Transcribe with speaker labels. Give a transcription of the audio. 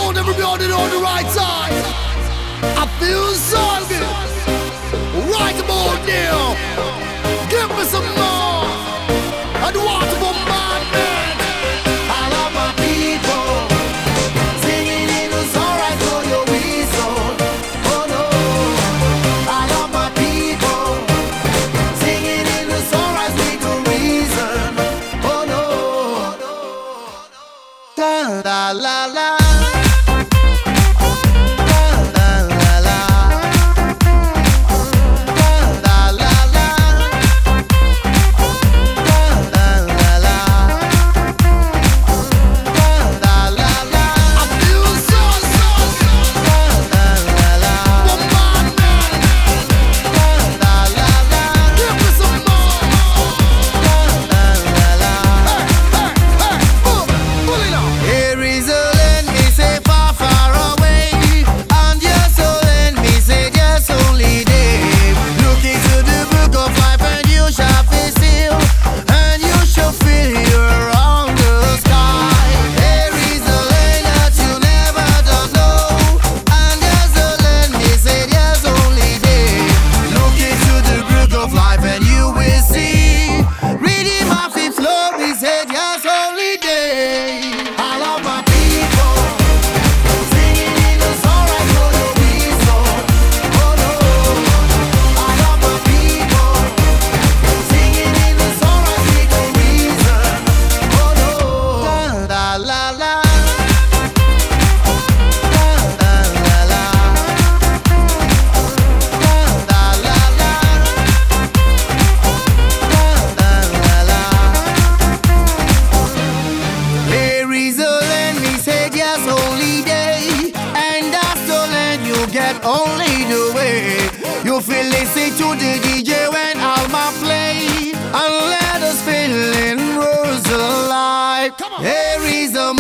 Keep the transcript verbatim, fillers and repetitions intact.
Speaker 1: want everybody on the right side. I feel so good. Right about now. Give me some more. And what about my man? I love my people. Singing in the sunrise for your reason. Oh no. I love my people. Singing in the sunrise with a reason. Oh no. Da la la la. Only the way you feel, listen to the D J when Alma play, and let us feel in rose alive. There is a